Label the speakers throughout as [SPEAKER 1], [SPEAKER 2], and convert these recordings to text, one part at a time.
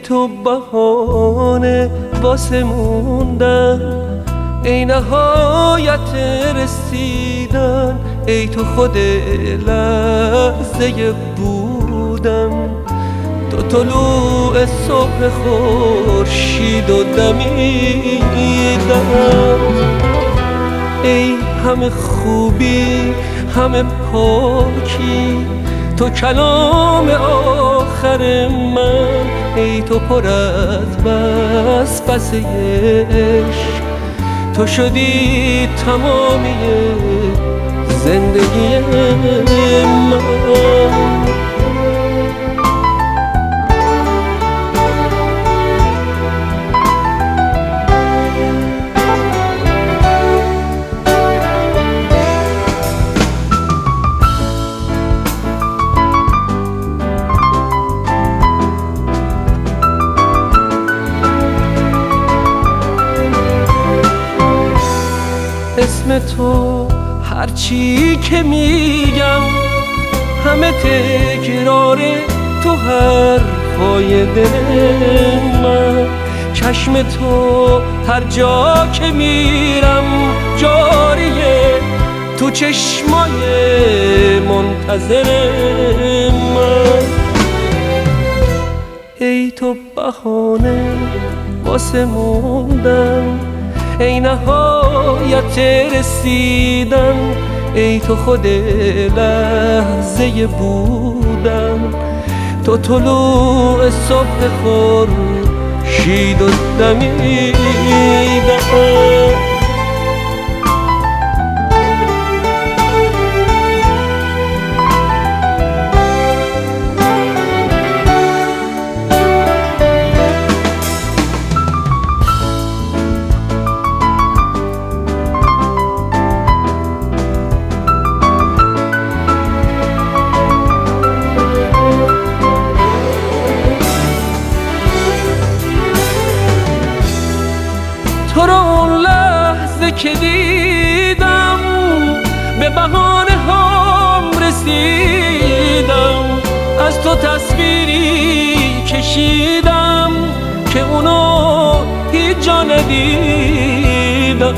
[SPEAKER 1] تو بهانه واسه موندن، ای نهایت رسیدن، ای تو خود لحظه بودن. تو طلوع صبح خورشید و دمیدن، ای همه خوبی همه پاکی، تو کلام آخر من، ای تو پر از وسوسه عشق، تو شدی تمامی زندگی من. اسم تو هرچی که میگم همه تکرار تو حرفای دل من. چشم تو هر جا که میرم جاریه، تو چشمای منتظر من. ای تو بهانه واسه موندن، ای نهایت رسیدن، ای تو خود لحظه بودن. تو طلوع صبح خورشید و دمیدن. تو رو اون لحظه که دیدم به بهانه هم رسیدم، از تو تصویری کشیدم که اونو هیچ جا ندیدم.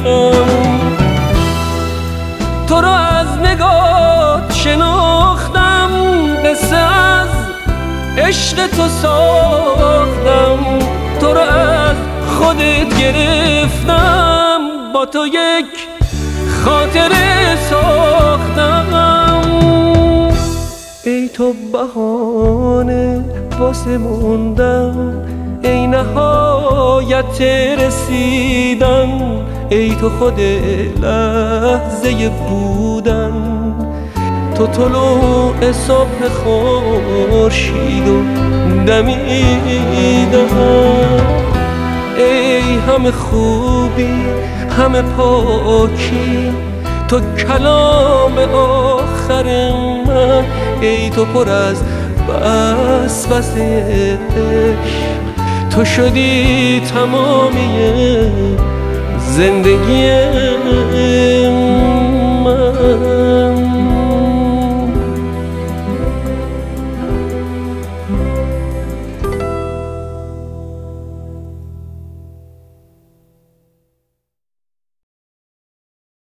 [SPEAKER 1] تو رو از نگات شناختم، قصه از عشق تو ساختم. تو رو از خودت گرفتم، با تو یک خاطره ساختم. ای تو بهانه واسه موندن، ای نهایت رسیدن، ای تو خود لحظه بودن. تو طلوع صبح خورشید و دمیدن، ای همه خوبی همه پاکی، تو کلام آخر من، ای تو پر از وسوسه عشق، تو شدی تمامی زندگی من.